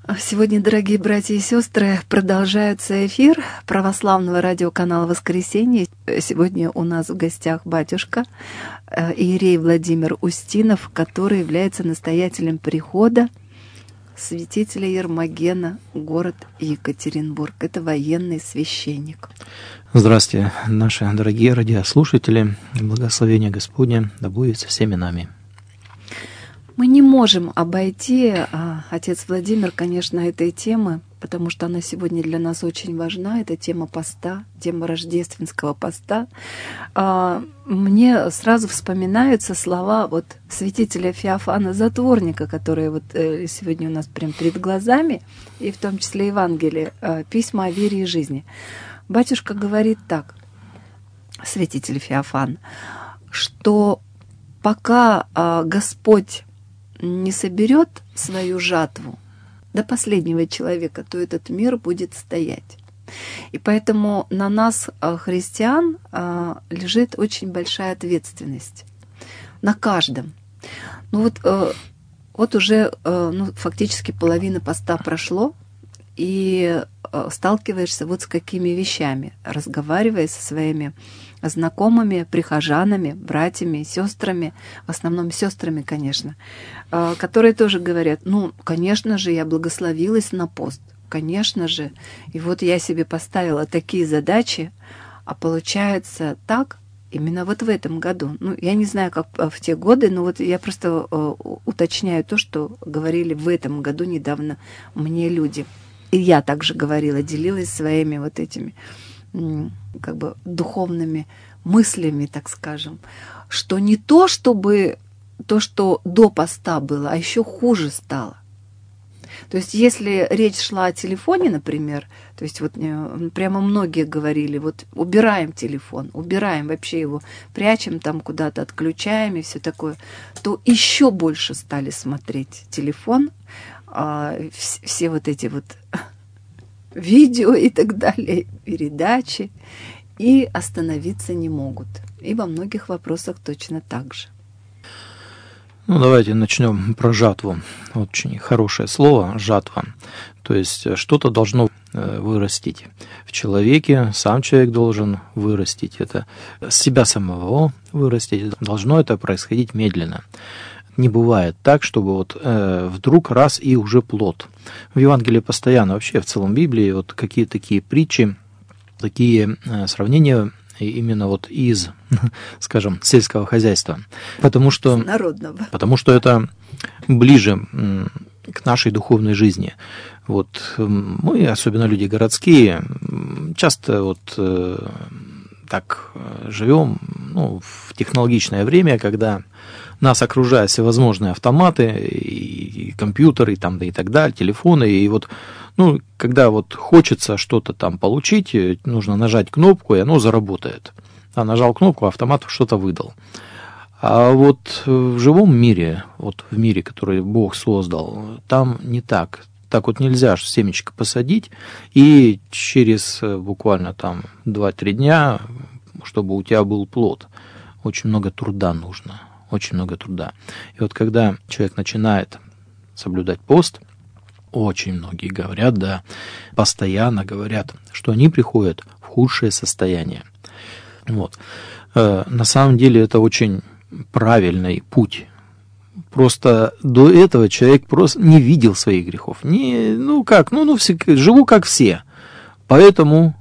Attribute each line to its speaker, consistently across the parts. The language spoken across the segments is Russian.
Speaker 1: Сегодня, дорогие братья и сестры, продолжается эфир православного радиоканала «Воскресенье». Сегодня у нас в гостях батюшка иерей Владимир Устинов, который является настоятелем прихода святителя Ермогена, город Екатеринбург. Это военный священник.
Speaker 2: Здравствуйте, наши дорогие радиослушатели. Благословение Господне да будет со всеми нами.
Speaker 1: Мы не можем обойти, отец Владимир, конечно, этой темы, потому что она сегодня для нас очень важна. Это тема поста, тема рождественского поста. Мне сразу вспоминаются слова вот святителя Феофана Затворника, которые вот сегодня у нас прямо перед глазами, и в том числе Евангелие, письма о вере и жизни. Батюшка говорит так, святитель Феофан, что пока Господь не соберет свою жатву до последнего человека, то этот мир будет стоять. И поэтому на нас, христиан, лежит очень большая ответственность. На каждом. Вот уже фактически половина поста прошло, и сталкиваешься вот с какими вещами, разговаривая со своими знакомыми, прихожанами, братьями, сестрами, в основном сестрами, конечно, которые тоже говорят, конечно же, я благословилась на пост, конечно же, и вот я себе поставила такие задачи, а получается так, именно вот в этом году. Я не знаю, как в те годы, но вот я просто уточняю то, что говорили в этом году недавно мне люди. И я также говорила, делилась своими вот этими как бы духовными мыслями, так скажем, что не то, чтобы то, что до поста было, а еще хуже стало. То есть если речь шла о телефоне, например, то есть вот прямо многие говорили, вот убираем телефон, убираем вообще его, прячем там куда-то, отключаем и все такое, то еще больше стали смотреть телефон, все вот эти вот видео и так далее, передачи, и остановиться не могут. И во многих вопросах точно так же.
Speaker 2: Давайте начнем про жатву. Очень хорошее слово «жатва». То есть что-то должно вырастить в человеке, сам человек должен вырастить это, себя самого вырастить. Должно это происходить медленно. Не бывает так, чтобы вот вдруг раз и уже плод. В Евангелии постоянно, вообще в целом Библии, вот какие такие притчи, такие сравнения именно вот из, скажем, сельского хозяйства. Потому что это ближе к нашей духовной жизни. Вот мы, особенно люди городские, часто вот так живем в технологичное время, когда нас окружают всевозможные автоматы, и компьютеры, и так далее, телефоны, и вот, когда вот хочется что-то там получить, нужно нажать кнопку, и оно заработает. Нажал кнопку, автомат что-то выдал. А вот в живом мире, вот в мире, который Бог создал, там не так. Так вот нельзя семечко посадить, и через буквально там 2-3 дня, чтобы у тебя был плод. Очень много труда нужно. Очень много труда. И вот когда человек начинает соблюдать пост, очень многие говорят, постоянно говорят, что они приходят в худшее состояние. Вот. На самом деле это очень правильный путь. Просто до этого человек просто не видел своих грехов. Живу как все. Поэтому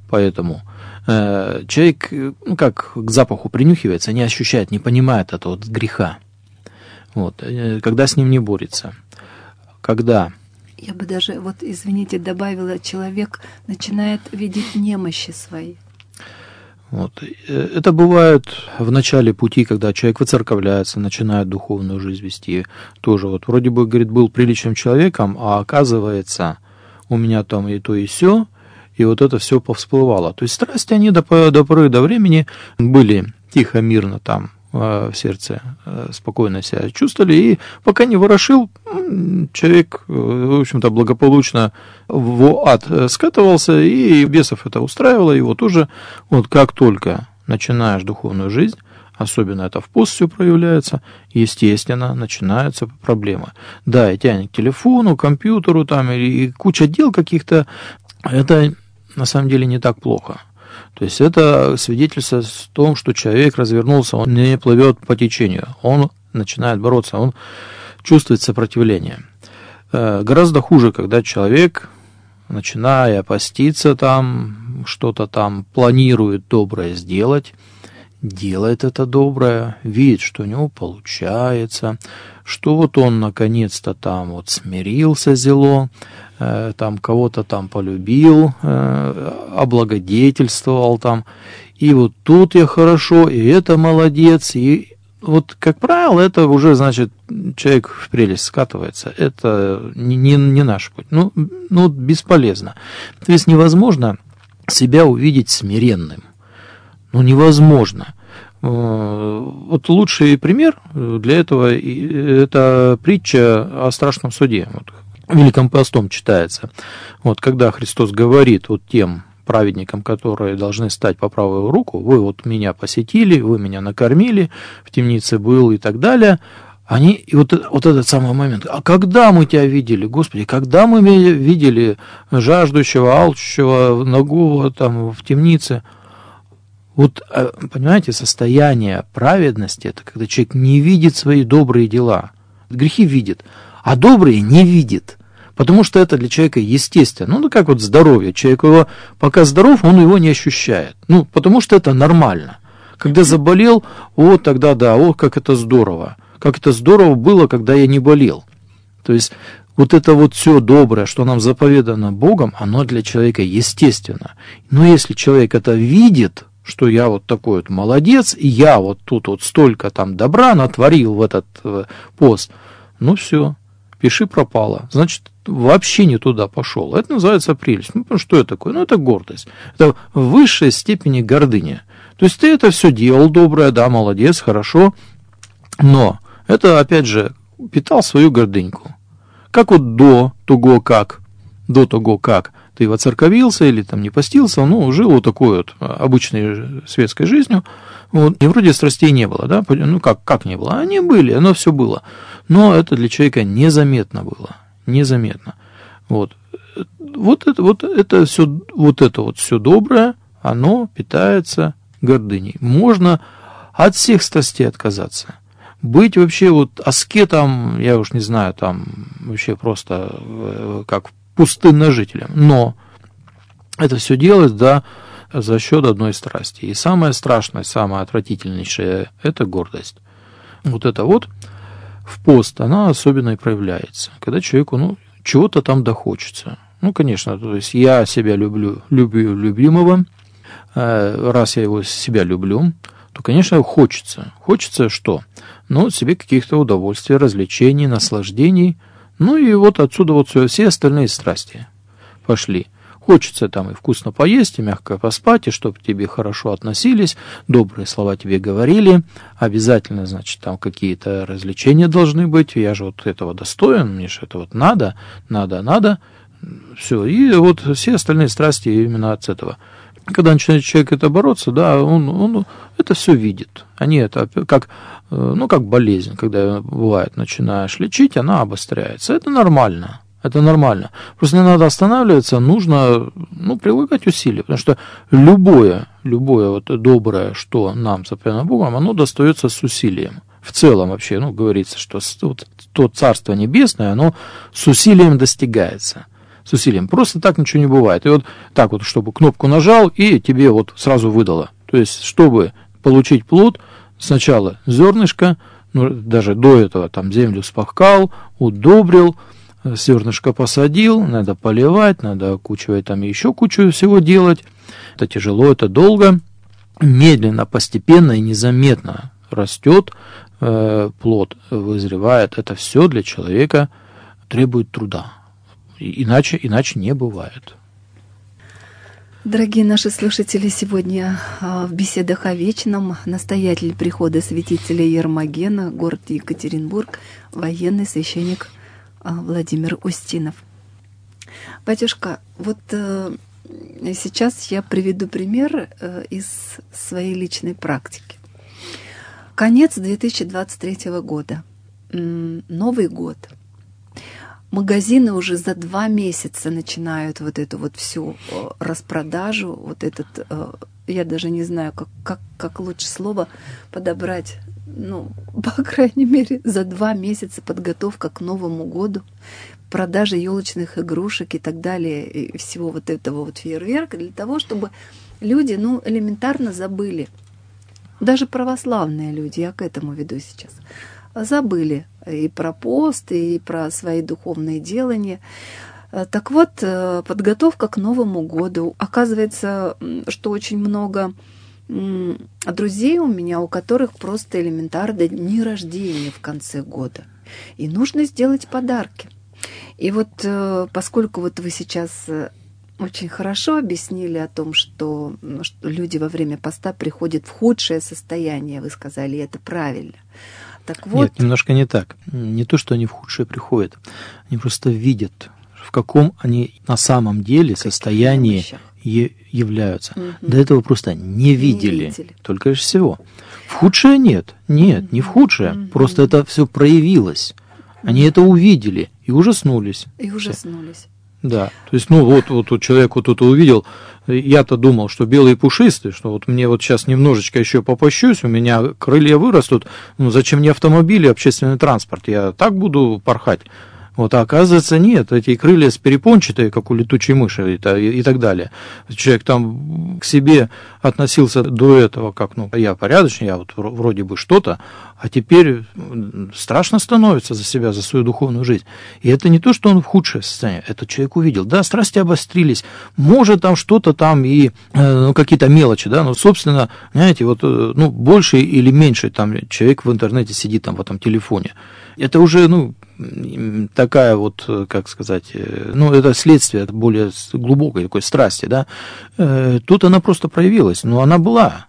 Speaker 2: человек, как к запаху принюхивается, не ощущает, не понимает этого греха. Вот. Когда с ним не борется. Когда...
Speaker 1: Я бы даже, извините, добавила, человек начинает видеть немощи свои.
Speaker 2: Вот. Это бывает в начале пути, когда человек выцерковляется, начинает духовную жизнь вести. Тоже вроде бы, говорит, был приличным человеком, а оказывается, у меня там и то, и сё, и вот это все повсплывало. То есть страсти, они до поры до времени были тихо, мирно там в сердце, спокойно себя чувствовали, и пока не ворошил, человек, в общем-то, благополучно в ад скатывался, и бесов это устраивало, и вот уже, как только начинаешь духовную жизнь, особенно это в пост все проявляется, естественно, начинаются проблемы. Да, и тянет к телефону, компьютеру там, и куча дел каких-то, это на самом деле не так плохо. То есть это свидетельство о том, что человек развернулся, он не плывет по течению, он начинает бороться, он чувствует сопротивление. Гораздо хуже, когда человек, начиная поститься там, что-то там планирует доброе сделать, делает это доброе, видит, что у него получается, что вот он наконец-то там вот смирился зело, там кого-то там полюбил, облагодетельствовал там, и вот тут я хорошо, и это молодец, и вот, как правило, это уже, значит, человек в прелесть скатывается, это не наш путь, ну, бесполезно. То есть невозможно себя увидеть смиренным, невозможно. Вот лучший пример для этого – это притча о страшном суде. Вот, Великим постом читается. Вот, когда Христос говорит вот тем праведникам, которые должны стать по правую руку, вы вот меня посетили, вы меня накормили, в темнице был и так далее. Они, и вот этот самый момент, а когда мы тебя видели, Господи, когда мы видели жаждущего, алчущего, нагого там в темнице? Вот, понимаете, состояние праведности – это когда человек не видит свои добрые дела. Грехи видит, а добрые не видит. Потому что это для человека естественно. Ну, как вот здоровье. Человек его, пока здоров, он его не ощущает. Ну, потому что это нормально. Когда заболел, вот тогда да, о, как это здорово. Как это здорово было, когда я не болел. То есть, вот это вот все доброе, что нам заповедано Богом, оно для человека естественно. Но если человек это видит, что я вот такой вот молодец, и я вот тут вот столько там добра натворил в этот пост, ну все, пиши пропало. Значит, вообще не туда пошел. Это называется прелесть. Ну, что это такое? Ну, это гордость. Это в высшей степени гордыня. То есть ты это все делал доброе, да, молодец, хорошо, но это, опять же, питал свою гордыньку. Как вот до того, как ты воцерковился или там не постился, ну, жил вот такой вот обычной светской жизнью, вот, и вроде страстей не было, да, ну, как не было, они были, оно все было, но это для человека незаметно было, незаметно, вот это все доброе, оно питается гордыней. Можно от всех страстей отказаться. Быть вообще вот аскетом, я уж не знаю, там вообще просто как пустынножителем. Но это все делать, да, за счет одной страсти. И самое страшное, самое отвратительнейшее – это гордость. Вот это вот в пост, она особенно и проявляется. Когда человеку, ну, чего-то там дохочется. Ну, конечно, то есть я себя люблю любимого, раз я его себя люблю, то, конечно, хочется. Хочется что? Ну, себе каких-то удовольствий, развлечений, наслаждений. Ну, и вот отсюда вот все остальные страсти пошли. Хочется там и вкусно поесть, и мягко поспать, и чтобы к тебе хорошо относились, добрые слова тебе говорили. Обязательно, значит, там какие-то развлечения должны быть. Я же вот этого достоин, мне же это вот надо. Все, и вот все остальные страсти именно от этого. Когда начинает человек это бороться, да, он это все видит. Они это как болезнь, когда бывает, начинаешь лечить, она обостряется. Это нормально. Просто не надо останавливаться, нужно, прилагать усилия, потому что любое вот доброе, что нам заповедано Богом, оно достается с усилием. В целом вообще, говорится, что то Царство Небесное, оно с усилием достигается. С усилием. Просто так ничего не бывает. И вот так вот, чтобы кнопку нажал, и тебе вот сразу выдало. То есть, чтобы получить плод, сначала зернышко, даже до этого там землю вспахал, удобрил, зернышко посадил, надо поливать, надо окучивать, там еще кучу всего делать. Это тяжело, это долго. Медленно, постепенно и незаметно растет плод, вызревает. Это все для человека требует труда. Иначе не бывает.
Speaker 1: Дорогие наши слушатели, сегодня в беседах о вечном настоятель прихода святителя Ермогена, город Екатеринбург, военный священник Владимир Устинов. Батюшка, вот сейчас я приведу пример из своей личной практики. Конец 2023 года. Новый год. Магазины уже за 2 месяца начинают вот эту вот всю распродажу, вот этот, я даже не знаю, как лучше слово подобрать, ну, по крайней мере, за 2 месяца подготовка к Новому году, продажа елочных игрушек и так далее, и всего вот этого вот фейерверка, для того, чтобы люди, ну, элементарно забыли. Даже православные люди, я к этому веду сейчас, забыли и про пост, и про свои духовные делания. Так вот, подготовка к Новому году. Оказывается, что очень много друзей у меня, у которых просто элементарно дни рождения в конце года. И нужно сделать подарки. И вот поскольку вот вы сейчас очень хорошо объяснили о том, что люди во время поста приходят в худшее состояние, вы сказали, и это правильно. Так вот,
Speaker 2: нет, немножко не так. Не то, что они в худшее приходят. Они просто видят, в каком они на самом деле состоянии являются. Угу. До этого просто не видели. Только лишь всего. В худшее нет. Нет, не в худшее. Просто это все проявилось. Они это увидели и ужаснулись.
Speaker 1: И ужаснулись.
Speaker 2: Да, то есть, ну, вот человек вот это увидел, я-то думал, что белый пушистый, что вот мне вот сейчас немножечко еще попощусь, у меня крылья вырастут, ну, зачем мне автомобиль и общественный транспорт, я так буду порхать. Вот, а оказывается, нет, эти крылья перепончатые, как у летучей мыши и так далее. Человек там к себе относился до этого, как, ну, я порядочный, я вот вроде бы что-то, а теперь страшно становится за себя, за свою духовную жизнь. И это не то, что он в худшее состояние, это человек увидел. Да, страсти обострились, может там что-то там и ну, какие-то мелочи, да, но, собственно, знаете, вот, ну, больше или меньше там человек в интернете сидит там в этом телефоне. Это уже, ну, такая вот, как сказать, ну, это следствие более глубокой такой страсти, да. Тут она просто проявилась, но она была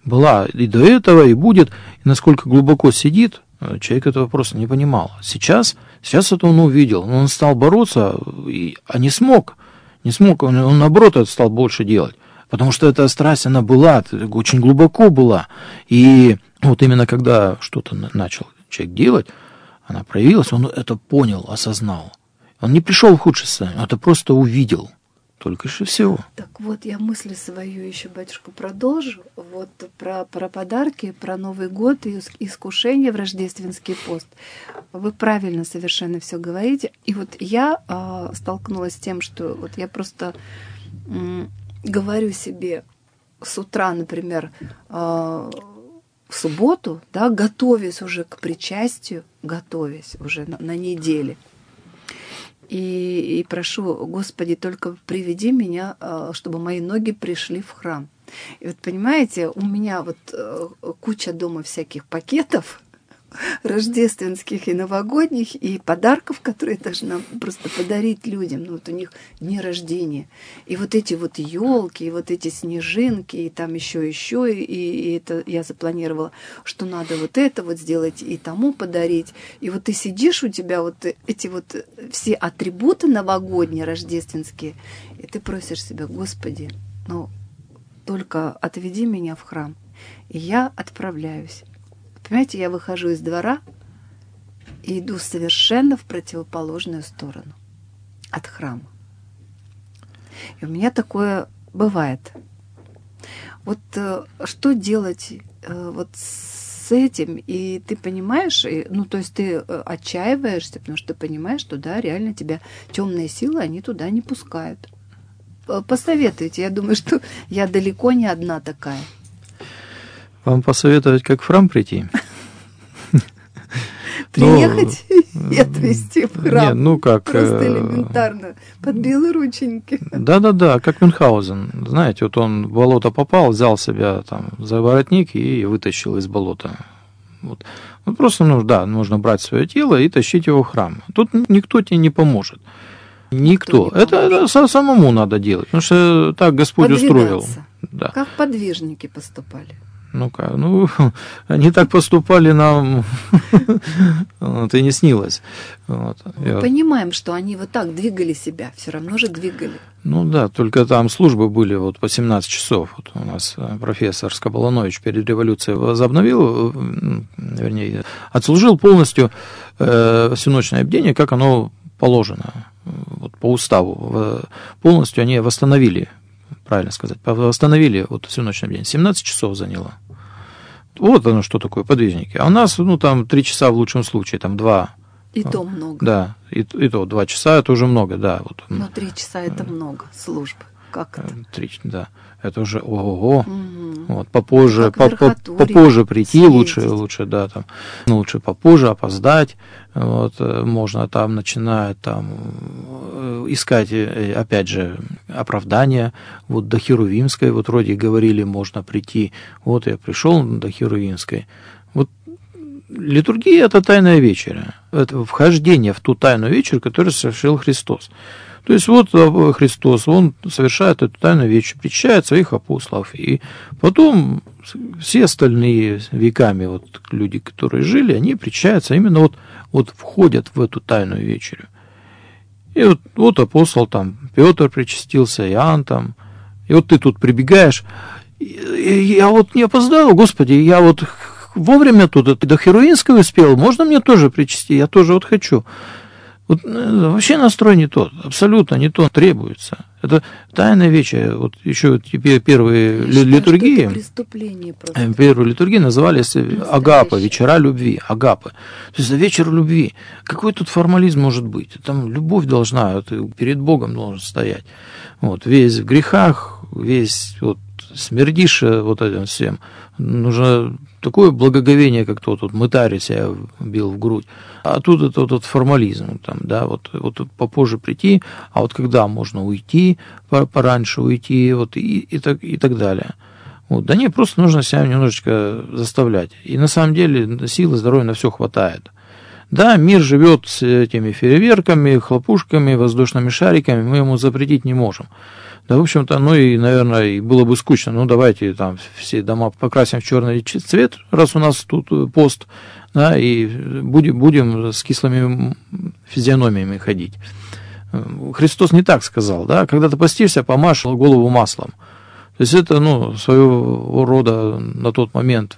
Speaker 2: и до этого, и будет, и насколько глубоко сидит, человек этого просто не понимал. Сейчас это он увидел, он стал бороться, а не смог, он наоборот стал больше делать, потому что эта страсть, она была, очень глубоко была, и вот именно когда что-то начал человек делать, она проявилась, он это понял, осознал. Он не пришел в худшее состояние, он это просто увидел. Только и всего.
Speaker 1: Так вот, я мысль свою еще, батюшка, продолжу. Вот про подарки, про Новый год и искушение в рождественский пост. Вы правильно совершенно все говорите. И вот я столкнулась с тем, что вот я просто говорю себе с утра, например, в субботу, да, готовясь уже к причастию, готовясь уже на неделе. И прошу, Господи, только приведи меня, чтобы мои ноги пришли в храм. И вот понимаете, у меня вот куча дома всяких пакетов рождественских и новогодних, и подарков, которые я должна просто подарить людям. Ну, вот у них дни рождения. И вот эти вот елки, и вот эти снежинки, и там еще, и это я запланировала, что надо вот это вот сделать и тому подарить. И вот ты сидишь, у тебя вот эти вот все атрибуты новогодние, рождественские, и ты просишь себя, Господи, ну, только отведи меня в храм. И я отправляюсь. Понимаете, я выхожу из двора и иду совершенно в противоположную сторону от храма. И у меня такое бывает. Вот что делать вот с этим? И ты понимаешь, ну, то есть ты отчаиваешься, потому что ты понимаешь, что, да, реально тебя темные силы, они туда не пускают. Посоветуйте, я думаю, что я далеко не одна такая.
Speaker 2: Вам посоветовать, как в храм прийти?
Speaker 1: Приехать и отвезти в храм.
Speaker 2: Нет, ну как...
Speaker 1: Просто элементарно, под белые рученьки.
Speaker 2: Да, как Мюнхгаузен. Знаете, вот он в болото попал, взял себя там за воротник и вытащил из болота. Вот просто нужно брать свое тело и тащить его в храм. Тут никто тебе не поможет. Никто. Это самому надо делать, потому что так Господь устроил.
Speaker 1: Да. Как подвижники поступали.
Speaker 2: Ну, они так поступали нам, это и не снилось. Вот.
Speaker 1: Мы понимаем, что они вот так двигали себя, все равно же двигали.
Speaker 2: Ну да, только там службы были вот по 17 часов. Вот у нас профессор Скоболонович перед революцией возобновил, вернее, отслужил полностью всеночное бдение, как оно положено, вот по уставу. Полностью они восстановили, правильно сказать, восстановили вот всеночное бдение. 17 часов заняло. Вот оно что такое, подвижники. А у нас, там 3 часа в лучшем случае, там 2.
Speaker 1: И то много.
Speaker 2: Да, и то 2 часа это уже много, да. Вот.
Speaker 1: Но 3 часа это много служб. Как это?
Speaker 2: 3, да. Это уже ого-го.
Speaker 1: Угу.
Speaker 2: Вот, попозже прийти, лучше, да, там, лучше попозже опоздать. Вот, можно там начинать искать, опять же, оправдания. Вот до Херувимской, вот вроде говорили, можно прийти. Вот я пришел до Херувимской. Вот литургия – это тайная вечеря. Это вхождение в ту тайную вечерю, которую совершил Христос. То есть вот Христос, Он совершает эту тайную вечерю, причащает своих апостолов. И потом все остальные веками вот люди, которые жили, они причащаются, именно вот входят в эту тайную вечерю. И вот апостол Петр причастился, Иоанн и вот ты тут прибегаешь, я вот не опоздал, Господи, я вот вовремя тут до Херувимской успел, можно мне тоже причастить, я тоже вот хочу. Вот вообще настрой не тот, абсолютно не то требуется. Это тайная вечеря. Вот еще теперь первые литургии, первые литургии назывались агапы, вечера любви, агапы. То есть за вечер любви. Какой тут формализм может быть? Там любовь должна, ты перед Богом должен стоять. Вот, весь в грехах, весь вот смердишь вот этим всем. Нужно такое благоговение, как тот вот мытарь себя бил в грудь. А тут это вот формализм, вот тут попозже прийти, а вот когда можно уйти, пораньше уйти, вот и так далее. Вот. Да нет, просто нужно себя немножечко заставлять. И на самом деле силы, здоровья на все хватает. Да, мир живет с этими фейерверками, хлопушками, воздушными шариками, мы ему запретить не можем. Да, в общем-то, и, наверное, и было бы скучно. Давайте все дома покрасим в черный цвет, раз у нас тут пост, да, и будем с кислыми физиономиями ходить. Христос не так сказал, да, когда ты постишься, помажь голову маслом. То есть это, своего рода на тот момент,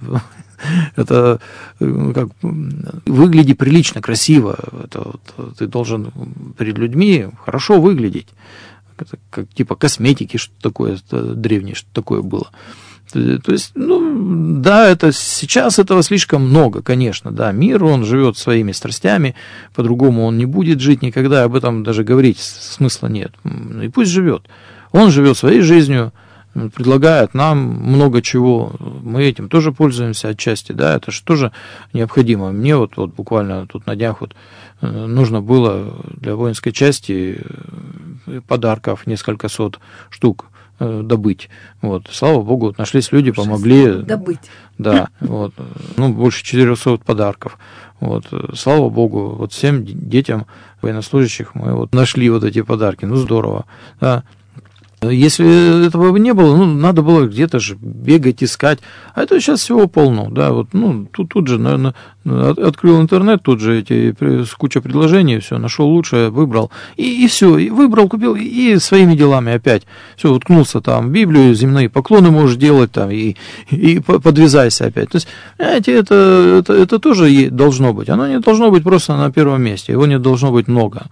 Speaker 2: это как выгляди прилично, красиво. Это ты должен перед людьми хорошо выглядеть. Это как типа косметики, что такое, древнее, что такое было. То есть, да, это сейчас этого слишком много, конечно, да, мир, он живет своими страстями, по-другому он не будет жить никогда, об этом даже говорить смысла нет, и пусть живет. Он живет своей жизнью, предлагает нам много чего, мы этим тоже пользуемся отчасти, да, это же тоже необходимо. Мне вот буквально тут на днях нужно было для воинской части подарков несколько сот штук добыть. Вот. Слава Богу, нашлись люди, помогли.
Speaker 1: Добыть.
Speaker 2: Да, больше 400 подарков. Вот. Слава Богу, всем детям военнослужащих мы нашли эти подарки. Здорово. Да. Если этого бы не было, надо было где-то же бегать, искать. А это сейчас всего полно, да, тут же, наверное, открыл интернет, тут же куча предложений, все, нашел лучшее, выбрал, и все, и выбрал, купил, и своими делами опять. Все, уткнулся в Библию, земные поклоны можешь делать и подвязайся опять. То есть, знаете, это тоже должно быть. Оно не должно быть просто на первом месте, его не должно быть много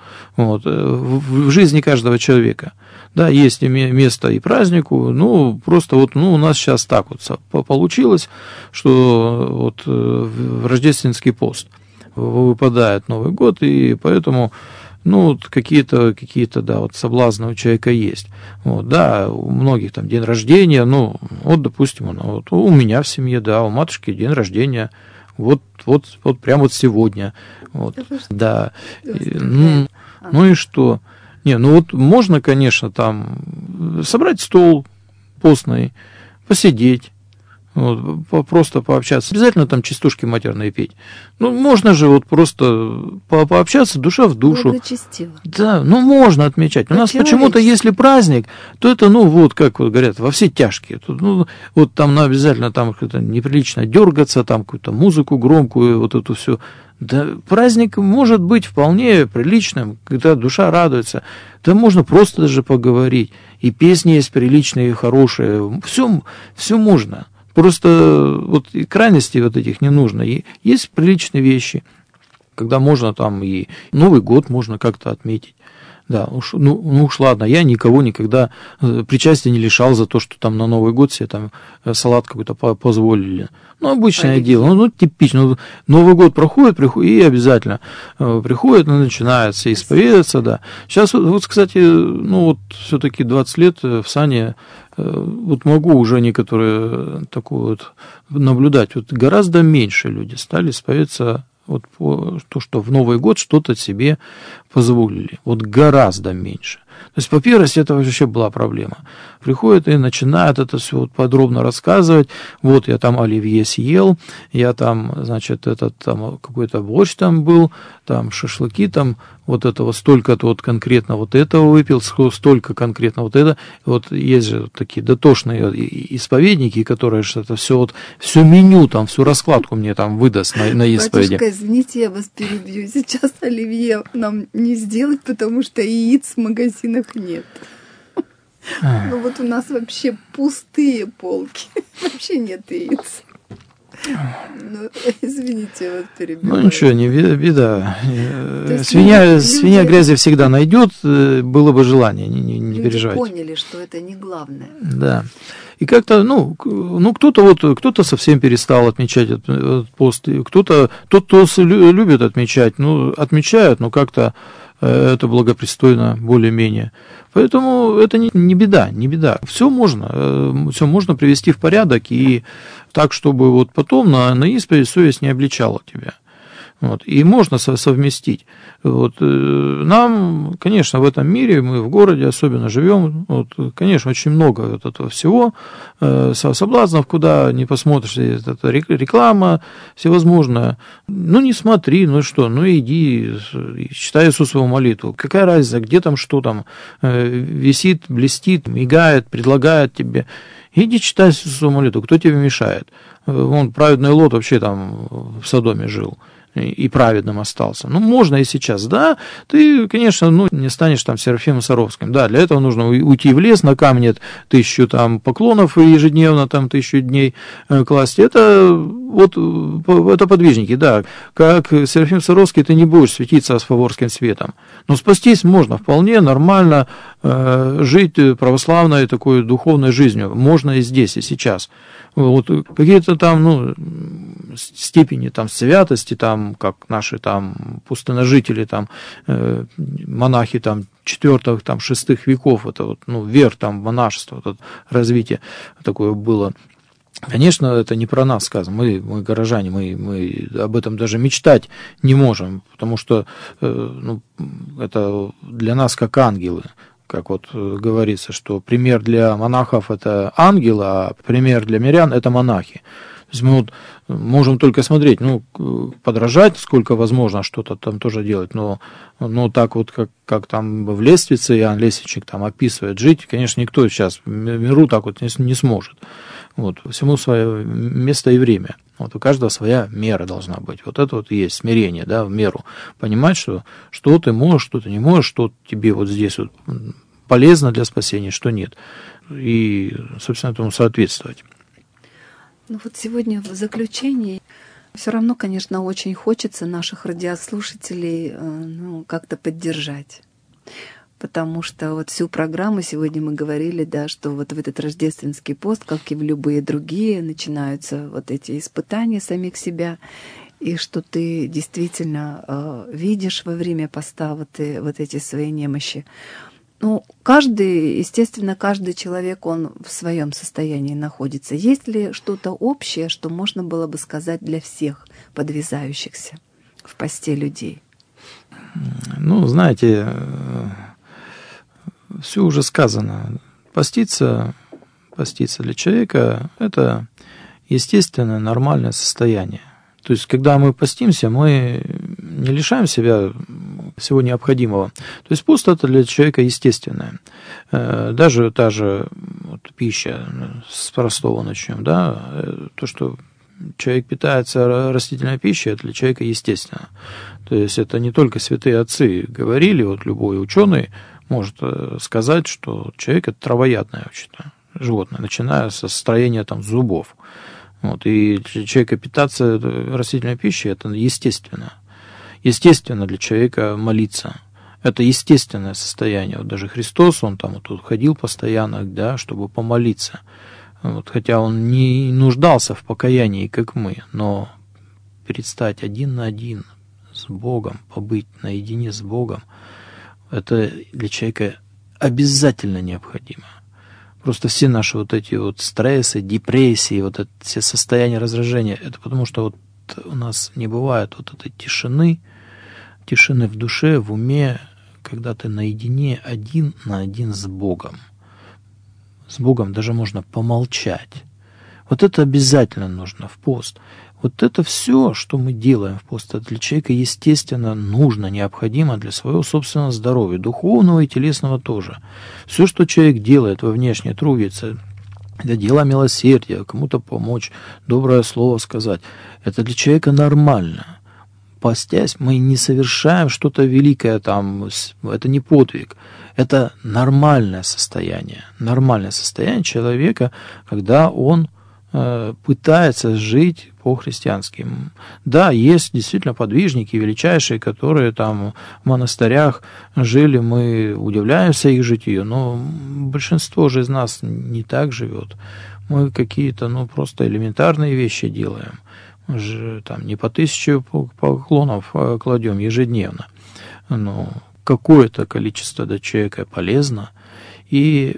Speaker 2: в жизни каждого человека. Да, есть место и празднику, просто у нас сейчас так получилось, что в рождественский пост выпадает Новый год, и поэтому, какие-то, да, соблазны у человека есть. Да, у многих день рождения, допустим, у меня в семье, да, у матушки день рождения, прямо сегодня, да, и что? Не, можно, конечно, собрать стол постный, посидеть, Вот, просто пообщаться. Обязательно там частушки матерные петь. Ну, можно же вот просто пообщаться душа в душу.
Speaker 1: Благочестиво.
Speaker 2: Да, ну можно отмечать. У нас почему-то, если праздник, то это, ну вот, как вот говорят, во все тяжкие. Тут, ну, вот там обязательно там как-то неприлично дергаться, там какую-то музыку громкую, вот эту всю. Да, праздник может быть вполне приличным, когда душа радуется. Да можно просто даже поговорить. И песни есть приличные, и хорошие. Все можно. Просто вот и крайностей вот этих не нужно. И есть приличные вещи, когда можно там и Новый год можно как-то отметить. Да, уж ладно, я никого никогда причастия не лишал за то, что там на Новый год себе там салат какой-то позволили. Ну, обычное дело, ну, типично. Новый год проходит, и обязательно приходит, начинается исповедаться, да. Сейчас вот, кстати, ну, вот все-таки 20 лет в сане, вот могу уже некоторые такую вот наблюдать, вот гораздо меньше люди стали исповедаться. Вот то, что в Новый год что-то себе позволили. Вот гораздо меньше. То есть, по первости, это вообще была проблема. Приходят и начинают это все вот подробно рассказывать. Вот я там оливье съел, я там, значит, там какой-то борщ там был, там шашлыки, там вот этого столько-то вот конкретно вот этого выпил, столько конкретно вот это. Вот есть же такие дотошные исповедники, которые что-то все вот, все меню там, всю раскладку мне там выдаст на исповеди.
Speaker 1: Батюшка, извините, я вас перебью. Сейчас оливье нам не сделать, потому что яиц в магазинах нет. Ну вот у нас вообще пустые полки. Вообще нет яиц. Ну, извините, вот перебиваю.
Speaker 2: Ну ничего, не беда. Свинья грязи всегда найдет, было бы желание, не переживайте.
Speaker 1: Люди поняли, что это не главное.
Speaker 2: Да. И как-то, кто-то совсем перестал отмечать этот пост, кто-то, тот, кто любит отмечать, отмечают, но как-то это благопристойно, более-менее. Поэтому это не беда, не беда. Все можно привести в порядок и так, чтобы вот потом на исповедь совесть не обличала тебя. Вот. И можно совместить. Вот. Нам, конечно, в этом мире, мы в городе особенно живем, вот, конечно, очень много вот этого всего, соблазнов, куда не посмотришь, это реклама всевозможная. Ну, не смотри, иди, читай Иисусову молитву. Какая разница, где там, что там, висит, блестит, мигает, предлагает тебе. Иди читай Иисусову молитву, кто тебе мешает? Вон, праведный Лот вообще там в Содоме жил и праведным остался. Можно и сейчас, да, ты, конечно, не станешь там Серафимом Саровским, да, для этого нужно уйти в лес, на камне 1000 там поклонов и ежедневно там 1000 дней класть, это подвижники, да, как Серафим Саровский ты не будешь светиться асфаворским светом, но спастись можно вполне нормально, жить православной такой духовной жизнью, можно и здесь, и сейчас. Вот какие-то там, степени там святости, там, как наши там пустыножители, там, монахи там 4-х, там, 6-х веков, это вот, вверх там монашество, вот, развитие такое было. Конечно, это не про нас сказано, мы горожане, мы об этом даже мечтать не можем, потому что это для нас как ангелы. Как вот говорится, что пример для монахов – это ангелы, а пример для мирян – это монахи. То есть мы можем только смотреть, подражать, сколько возможно, что-то там тоже делать, но так вот, как там в Лествице Иоанн Лествичник там описывает жить, конечно, никто сейчас в миру так вот не сможет. Вот, всему свое место и время. Вот у каждого своя мера должна быть. Вот это вот и есть смирение, да, в меру. Понимать, что ты можешь, что ты не можешь, что тебе вот здесь вот полезно для спасения, что нет. И, собственно, этому соответствовать.
Speaker 1: Вот сегодня в заключении все равно, конечно, очень хочется наших радиослушателей как-то поддержать. Потому что вот всю программу сегодня мы говорили, да, что вот в этот рождественский пост, как и в любые другие, начинаются вот эти испытания самих себя, и что ты действительно видишь во время поста вот эти свои немощи. Каждый человек, он в своем состоянии находится. Есть ли что-то общее, что можно было бы сказать для всех подвязающихся в посте людей?
Speaker 2: Знаете, все уже сказано. Поститься для человека – это естественное, нормальное состояние. То есть, когда мы постимся, мы не лишаем себя всего необходимого. То есть, пост – это для человека естественное. Даже та же пища, с простого начнем, да, то, что человек питается растительной пищей, это для человека естественно. То есть, это не только святые отцы говорили, любой ученый может сказать, что человек – это травоядное вообще-то животное, начиная со строения зубов. И для человека питаться растительной пищей – это естественно. Естественно для человека молиться. Это естественное состояние. Даже Христос, он тут ходил постоянно, да, чтобы помолиться. Хотя он не нуждался в покаянии, как мы, но предстать один на один с Богом, побыть наедине с Богом, это для человека обязательно необходимо. Просто все наши эти стрессы, депрессии, это все состояния раздражения, это потому что у нас не бывает этой тишины в душе, в уме, когда ты наедине один на один с Богом. С Богом даже можно помолчать. Это обязательно нужно в пост. Это все, что мы делаем в пост, это для человека, естественно, нужно, необходимо для своего собственного здоровья, духовного и телесного тоже. Все, что человек делает во внешне, трудится, это дело милосердия, кому-то помочь, доброе слово сказать, это для человека нормально. Постясь, мы не совершаем что-то великое, это не подвиг, это нормальное состояние человека, когда он пытается жить по-христиански. Да, есть действительно подвижники величайшие, которые в монастырях жили, мы удивляемся их житию, но большинство же из нас не так живет. Мы какие-то, просто элементарные вещи делаем. Мы же не по 1000 поклонов кладем ежедневно. Но какое-то количество до человека полезно. И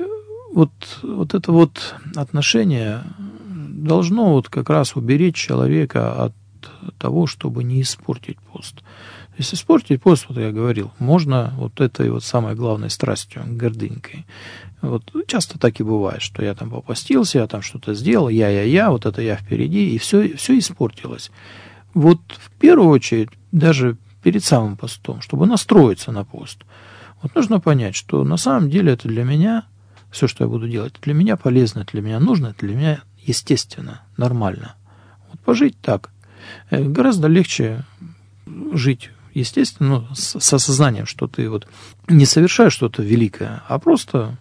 Speaker 2: это отношение должно как раз уберечь человека от того, чтобы не испортить пост. То есть испортить пост, я говорил, можно этой самой главной страстью, гордынькой. Часто так и бывает, что я попостился, я что-то сделал, я, это я впереди, и все испортилось. В первую очередь, даже перед самым постом, чтобы настроиться на пост, нужно понять, что на самом деле это для меня, все, что я буду делать, для меня полезно, для меня нужно, для меня естественно, нормально. Пожить так. Гораздо легче жить, естественно, с осознанием, что ты не совершаешь что-то великое, а просто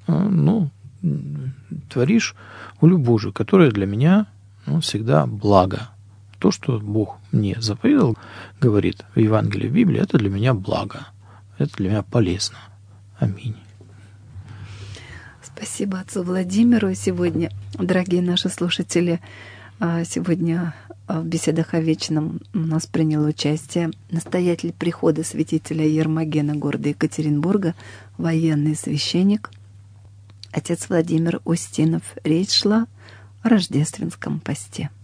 Speaker 2: творишь волю Божию, которая для меня всегда благо. То, что Бог мне заповедал, говорит в Евангелии, в Библии, это для меня благо. Это для меня полезно. Аминь.
Speaker 1: Спасибо отцу Владимиру. Сегодня, дорогие наши слушатели, сегодня в беседах о вечном у нас принял участие настоятель прихода святителя Ермогена города Екатеринбурга, военный священник, отец Владимир Устинов. Речь шла о рождественском посте.